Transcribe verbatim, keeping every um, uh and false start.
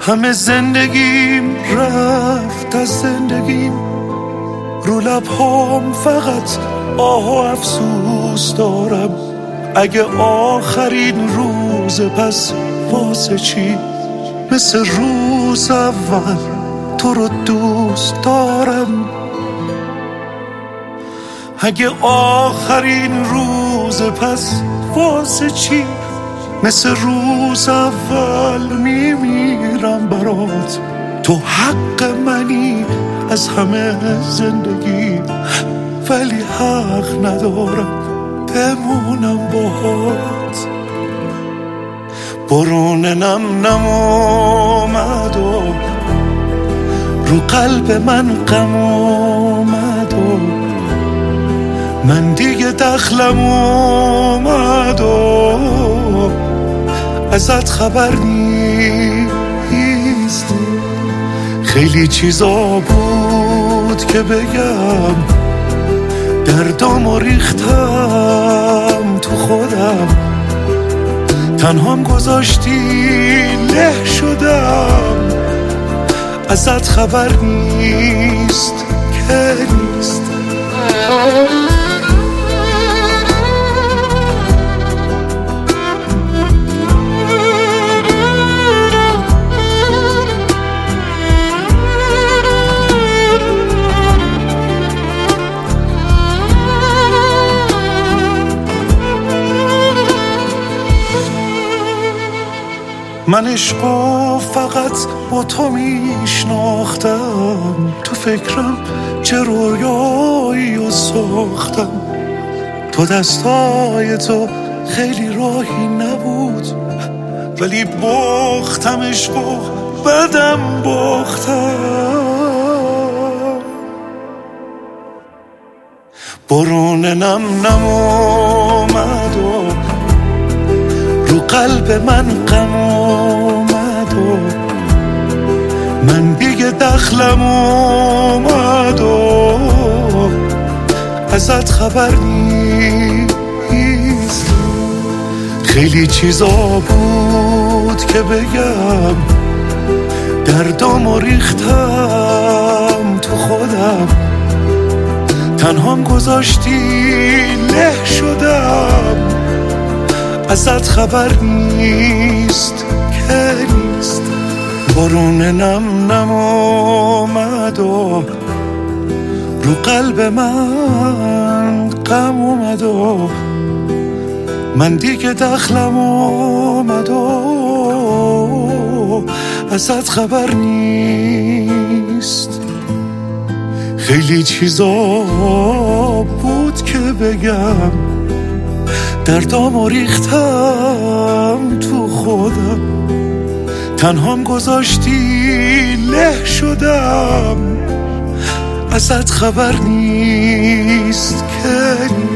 همه زندگیم رفت از زندگیم، رو لبهام فقط آه و افسوس دارم. اگه آخرین روز پس واسه چی؟ مثل روز اول تو رو دوست دارم. اگه آخرین روز پس واسه چی؟ مثل روز اول میمیرم برات. تو حق منی از همه زندگی، ولی حق ندارم بمونم باهات. برون نم نم اومد و رو قلب من غم اومد و من دیگه دخلم اومد و ازت خبر نیست. خیلی چیزا بود که بگم، دردامو ریختم تو خودم، تنهام گذاشتی له شدم. ازت خبر نیست که نیست. من عشقو فقط با تو میشناختم، تو فکرم چه رویایی و ساختم. تو دستای تو خیلی راهی نبود، ولی باختم عشقو بدم باختم. برون نم نم اومد و رو قلب من غم اومد و من دیگه دخلم اومد و ازت خبر نیست. خیلی چیزا بود که بگم، دردامو ریختم تو خودم، تنهام گذاشتی له شدم. ازت خبر نیست که نیست. برون نم نم اومد و رو قلب من غم اومد و من دیگه دخلم اومد و ازت خبر نیست. خیلی چیزا بود که بگم، دردامو ریختم تو خودم، تنهام گذاشتی له شدم. ازت خبر نیست که